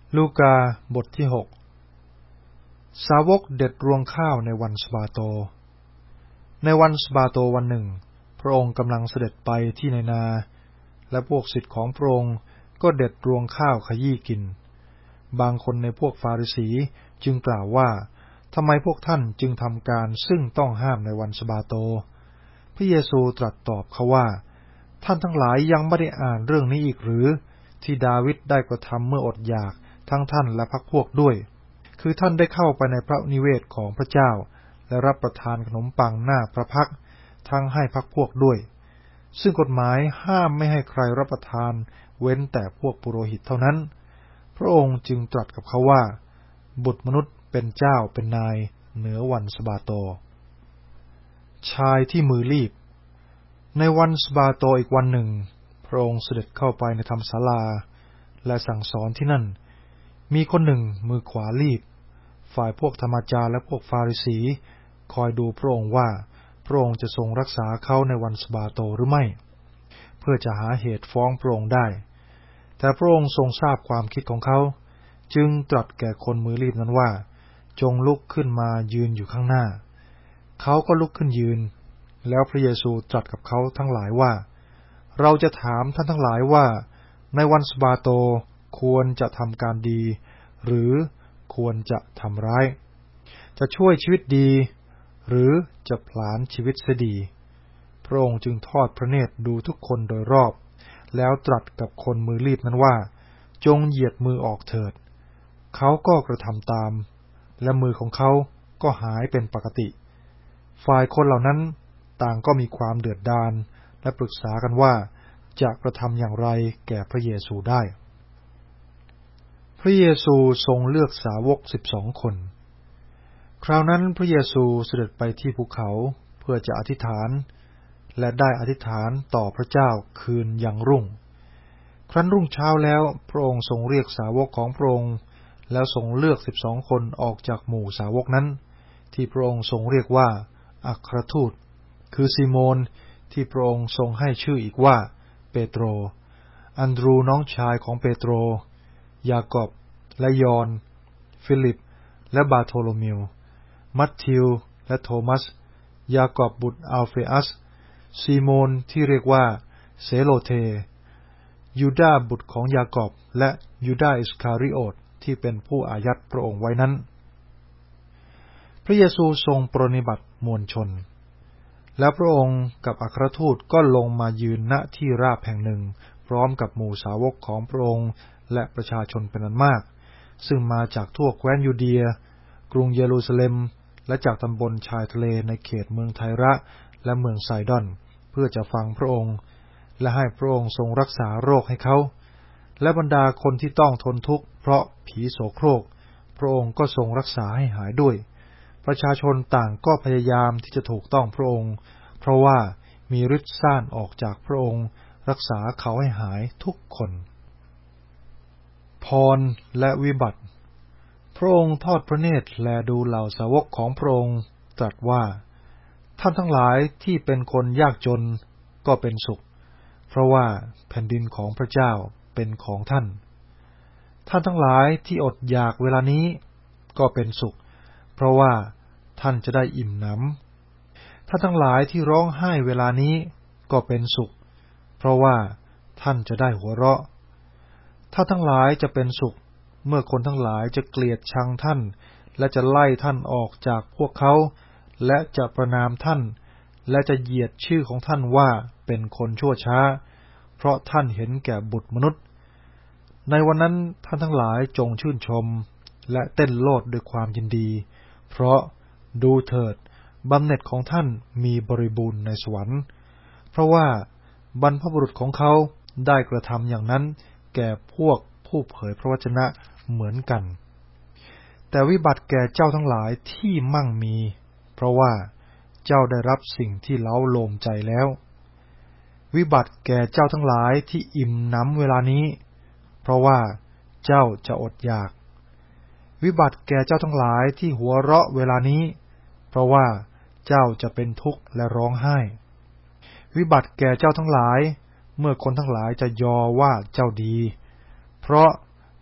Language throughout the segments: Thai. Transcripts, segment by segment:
ลูกาบทที่6สาวกเด็ดรวงข้าวในวันสะบาโตในวันสะบาโตวันหนึ่งพระองค์กำลังเสด็จไปที่นาและพวกศิษย์ของพระองค์ก็เด็ดรวงข้าวขยี้กินบางคนในพวกฟาริสีจึงกล่าวว่าทำไมพวกท่านจึงทำการซึ่งต้องห้ามในวันสะบาโตพระเยซูตรัสตอบเขาว่าท่านทั้งหลายยังไม่ได้อ่านเรื่องนี้อีกหรือที่ดาวิดได้กระทำเมื่ออดอยากทั้งท่านและพรรคพวกด้วยคือท่านได้เข้าไปในพระนิเวศของพระเจ้าและรับประทานขนมปังหน้าพระพักทั้งให้พรรคพวกด้วยซึ่งกฎหมายห้ามไม่ให้ใครรับประทานเว้นแต่พวกปุโรหิตเท่านั้นพระองค์จึงตรัสกับเขาว่าบุตรมนุษย์เป็นเจ้าเป็นนายเหนือวันสะบาโตชายที่มือรีบในวันสะบาโตอีกวันหนึ่งพระองค์เสด็จเข้าไปในธรรมศาลาและสั่งสอนที่นั่นมีคนหนึ่งมือขวารีบฝ่ายพวกธรรมจารย์และพวกฟาริสีคอยดูพระองค์ว่าพระองค์จะทรงรักษาเขาในวันสะบาโตหรือไม่เพื่อจะหาเหตุฟ้องพระองค์ได้แต่พระองค์ทรงทราบความคิดของเขาจึงตรัสแก่คนมือรีบนั้นว่าจงลุกขึ้นมายืนอยู่ข้างหน้าเขาก็ลุกขึ้นยืนแล้วพระเยซูตรัสกับเขาทั้งหลายว่าเราจะถามท่านทั้งหลายว่าในวันสะบาโตควรจะทำการดีหรือควรจะทำร้ายจะช่วยชีวิตดีหรือจะผลาญชีวิตเสียดีพระองค์จึงทอดพระเนตรดูทุกคนโดยรอบแล้วตรัสกับคนมือรีบนั้นว่าจงเหยียดมือออกเถิดเขาก็กระทำตามและมือของเขาก็หายเป็นปกติฝ่ายคนเหล่านั้นต่างก็มีความเดือดดาลและปรึกษากันว่าจะกระทำอย่างไรแก่พระเยซูได้พระเยซูทรงเลือกสาวก12 คนคราวนั้นพระเยซูเสด็จไปที่ภูเขาเพื่อจะอธิษฐานและได้อธิษฐานต่อพระเจ้าคืนยังรุ่งครั้นรุ่งเช้าแล้วพระองค์ทรงเรียกสาวกของพระองค์แล้วทรงเลือก12 คนออกจากหมู่สาวกนั้นที่พระองค์ทรงเรียกว่าอัครทูตคือซีโมนที่พระองค์ทรงให้ชื่ออีกว่าเปโตรอันดรูน้องชายของเปโตรยากอบและยอห์นฟิลิปและบาโทโลเมวมัทธิวและโทมัสยากอบบุตรอัลเฟอัสซีโมนที่เรียกว่าเซโลเทยูดาห์บุตรของยากอบและยูดาห์อิสคาริโอตที่เป็นผู้อายัดพระองค์ไว้นั้นพระเยซูทรงปรนนิบัติมวลชนแล้วพระองค์กับอัครทูตก็ลงมายืนณที่ราบแห่งหนึ่งพร้อมกับหมู่สาวกของพระองค์และประชาชนเป็นอันมากซึ่งมาจากทั่วแคว้นยูเดียกรุงเยรูซาเล็มและจากตำบลชายทะเลในเขตเมืองไทระและเมืองไซดอนเพื่อจะฟังพระองค์และให้พระองค์ทรงรักษาโรคให้เขาและบรรดาคนที่ต้องทนทุกข์เพราะผีโสโครกพระองค์ก็ทรงรักษาให้หายด้วยประชาชนต่างก็พยายามที่จะถูกต้องพระองค์เพราะว่ามีฤทธิ์ซ่านออกจากพระองค์รักษาเขาให้หายทุกคนพรและวิบัติพระองค์ทอดพระเนตรแลดูเหล่าสาวกของพระองค์ตรัสว่าท่านทั้งหลายที่เป็นคนยากจนก็เป็นสุขเพราะว่าแผ่นดินของพระเจ้าเป็นของท่านท่านทั้งหลายที่อดอยากเวลานี้ก็เป็นสุขเพราะว่าท่านจะได้อิ่มหนำท่านทั้งหลายที่ร้องไห้เวลานี้ก็เป็นสุขเพราะว่าท่านจะได้หัวเราะท่านทั้งหลายจะเป็นสุขเมื่อคนทั้งหลายจะเกลียดชังท่านและจะไล่ท่านออกจากพวกเขาและจะประณามท่านและจะเหยียดชื่อของท่านว่าเป็นคนชั่วช้าเพราะท่านเห็นแก่บุตรมนุษย์ในวันนั้นท่านทั้งหลายจงชื่นชมและเต้นโลดด้วยความยินดีเพราะดูเถิดบำเหน็จของท่านมีบริบูรณ์ในสวรรค์เพราะว่าบรรพบุรุษของเขาได้กระทำอย่างนั้นแก่พวกผู้เผยพระวจนะเหมือนกันแต่วิบัติแก่เจ้าทั้งหลายที่มั่งมีเพราะว่าเจ้าได้รับสิ่งที่เล้าโลมใจแล้ววิบัติแก่เจ้าทั้งหลายที่อิ่มหนำเวลานี้เพราะว่าเจ้าจะอดอยากวิบัติแก่เจ้าทั้งหลายที่หัวเราะเวลานี้เพราะว่าเจ้าจะเป็นทุกข์และร้องไห้วิบัติแก่เจ้าทั้งหลายเมื่อคนทั้งหลายจะยอว่าเจ้าดีเพราะ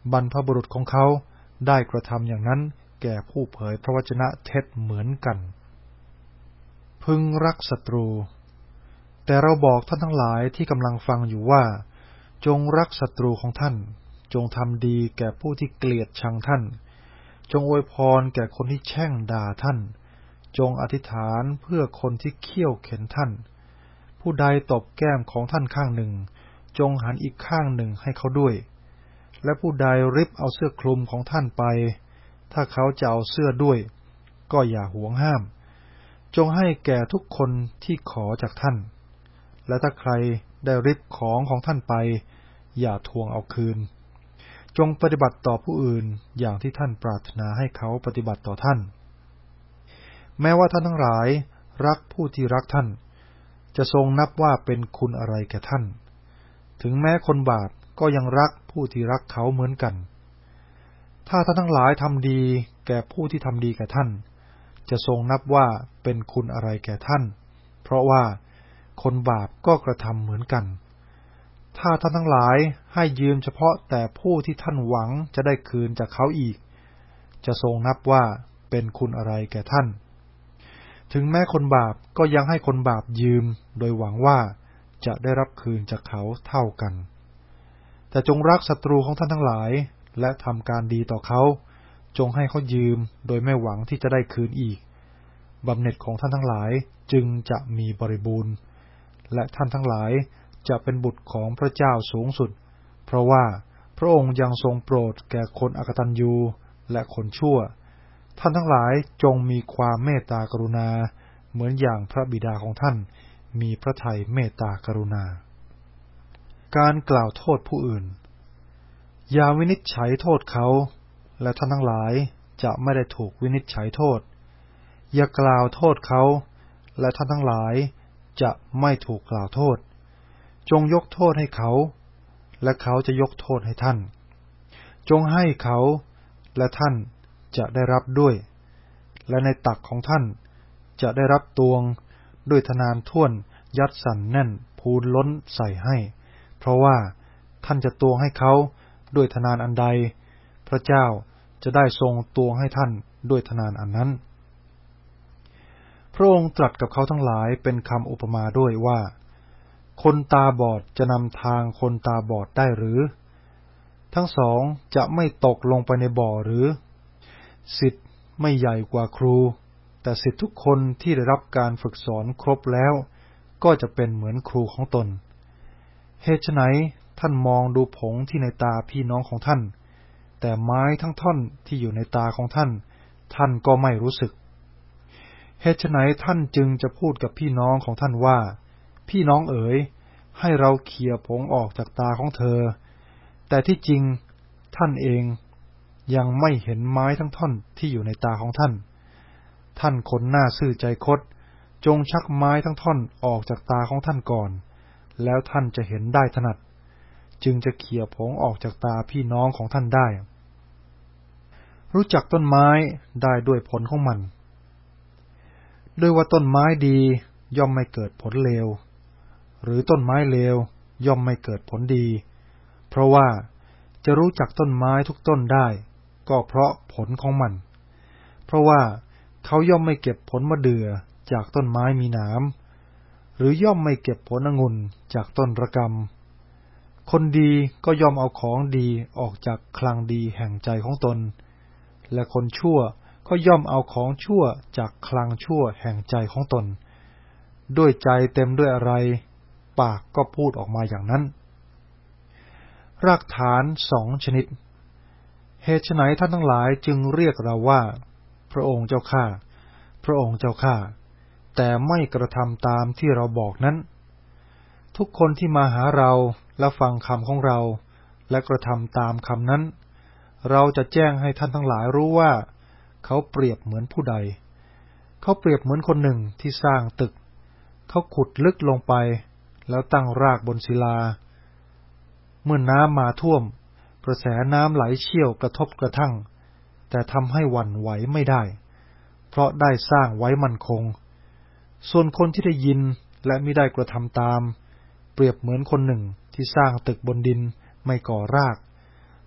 บรรพบุรุษของเขาได้กระทำอย่างนั้นแก่ผู้เผยพระวจนะเท็จเหมือนกันพึงรักศัตรูแต่เราบอกท่านทั้งหลายที่กำลังฟังอยู่ว่าจงรักศัตรูของท่านจงทำดีแก่ผู้ที่เกลียดชังท่านจงอวยพรแก่คนที่แช่งด่าท่านจงอธิษฐานเพื่อคนที่เคี่ยวเข็นท่านผู้ใดตบแก้มของท่านข้างหนึ่งจงหันอีกข้างหนึ่งให้เขาด้วยและผู้ใดริบเอาเสื้อคลุมของท่านไปถ้าเขาจะเอาเสื้อด้วยก็อย่าหวงห้ามจงให้แก่ทุกคนที่ขอจากท่านและถ้าใครได้ริบของท่านไปอย่าทวงเอาคืนจงปฏิบัติต่อผู้อื่นอย่างที่ท่านปรารถนาให้เขาปฏิบัติต่อท่านแม้ว่าท่านทั้งหลายรักผู้ที่รักท่านจะทรงนับว่าเป็นคุณอะไรแก่ท่านถึงแม้คนบาปก็ยังรักผู้ที่รักเขาเหมือนกันถ้าท่านทั้งหลายทำดีแก่ผู้ที่ทำดีแก่ท่านจะทรงนับว่าเป็นคุณอะไรแก่ท่านเพราะว่าคนบาปก็กระทำเหมือนกันถ้าท่านทั้งหลายให้ยืมเฉพาะแต่ผู้ที่ท่านหวังจะได้คืนจากเขาอีกจะทรงนับว่าเป็นคุณอะไรแก่ท่านถึงแม้คนบาปก็ยังให้คนบาปยืมโดยหวังว่าจะได้รับคืนจากเขาเท่ากันแต่จงรักศัตรูของท่านทั้งหลายและทำการดีต่อเขาจงให้เขายืมโดยไม่หวังที่จะได้คืนอีกบำเหน็จของท่านทั้งหลายจึงจะมีบริบูรณ์และท่านทั้งหลายจะเป็นบุตรของพระเจ้าสูงสุดเพราะว่าพระองค์ยังทรงโปรดแก่คนอกตัญญูและคนชั่วท่านทั้งหลายจงมีความเมตตากรุณาเหมือนอย่างพระบิดาของท่านมีพระทัยเมตตากรุณาการกล่าวโทษผู้อื่นอย่าวินิจฉัยโทษเขาและท่านทั้งหลายจะไม่ได้ถูกวินิจฉัยโทษอย่ากล่าวโทษเขาและท่านทั้งหลายจะไม่ถูกกล่าวโทษจงยกโทษให้เขาและเขาจะยกโทษให้ท่านจงให้เขาและท่านจะได้รับด้วยและในตักของท่านจะได้รับตวงด้วยธนานท่วนยัดสั่นแน่นพูนล้นใส่ให้เพราะว่าท่านจะตวงให้เขาด้วยธนานอันใดพระเจ้าจะได้ทรงตวงให้ท่านด้วยธนานอันนั้นพระองค์ตรัสกับเขาทั้งหลายเป็นคำอุปมาด้วยว่าคนตาบอดจะนำทางคนตาบอดได้หรือทั้งสองจะไม่ตกลงไปในบ่อหรือศิษย์ไม่ใหญ่กว่าครูแต่ศิษย์ทุกคนที่ได้รับการฝึกสอนครบแล้วก็จะเป็นเหมือนครูของตนเหตุไฉนท่านมองดูผงที่ในตาพี่น้องของท่านแต่ไม้ทั้งท่อนที่อยู่ในตาของท่านท่านก็ไม่รู้สึกเหตุไฉนท่านจึงจะพูดกับพี่น้องของท่านว่าพี่น้องเอ๋ยให้เราเขี่ยผงออกจากตาของเธอแต่ที่จริงท่านเองยังไม่เห็นไม้ทั้งท่อนที่อยู่ในตาของท่านท่านคนหน้าซื่อใจคดจงชักไม้ทั้งท่อนออกจากตาของท่านก่อนแล้วท่านจะเห็นได้ถนัดจึงจะเขี่ยผงออกจากตาพี่น้องของท่านได้รู้จักต้นไม้ได้ด้วยผลของมันด้วยว่าต้นไม้ดีย่อมไม่เกิดผลเลวหรือต้นไม้เลวย่อมไม่เกิดผลดีเพราะว่าจะรู้จักต้นไม้ทุกต้นได้ก็เพราะผลของมันเพราะว่าเขาย่อมไม่เก็บผลมะเดื่อจากต้นไม้มีหนามหรือย่อมไม่เก็บผลองุ่นจากต้นระกำคนดีก็ย่อมเอาของดีออกจากคลังดีแห่งใจของตนและคนชั่วก็ย่อมเอาของชั่วจากคลังชั่วแห่งใจของตนด้วยใจเต็มด้วยอะไรปากก็พูดออกมาอย่างนั้นรากฐาน2 ชนิดเหตุไฉนท่านทั้งหลายจึงเรียกเราว่าพระองค์เจ้าข้าพระองค์เจ้าข้าแต่ไม่กระทำตามที่เราบอกนั้นทุกคนที่มาหาเราและฟังคำของเราและกระทำตามคำนั้นเราจะแจ้งให้ท่านทั้งหลายรู้ว่าเขาเปรียบเหมือนผู้ใดเขาเปรียบเหมือนคนหนึ่งที่สร้างตึกเขาขุดลึกลงไปแล้วตั้งรากบนศิลาเมื่อน้ำมาท่วมกระแสน้ำไหลเชี่ยวกระทบกระทั่งแต่ทำให้หวั่นไหวไม่ได้เพราะได้สร้างไว้มั่นคงส่วนคนที่ได้ยินและมิได้กระทำตามเปรียบเหมือนคนหนึ่งที่สร้างตึกบนดินไม่ก่อรากเ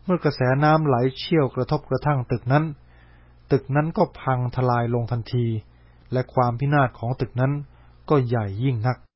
มื่อกระแสน้ำไหลเชี่ยวกระทบกระทั่งตึกนั้นก็พังทลายลงทันทีและความพินาศของตึกนั้นก็ใหญ่ยิ่งนัก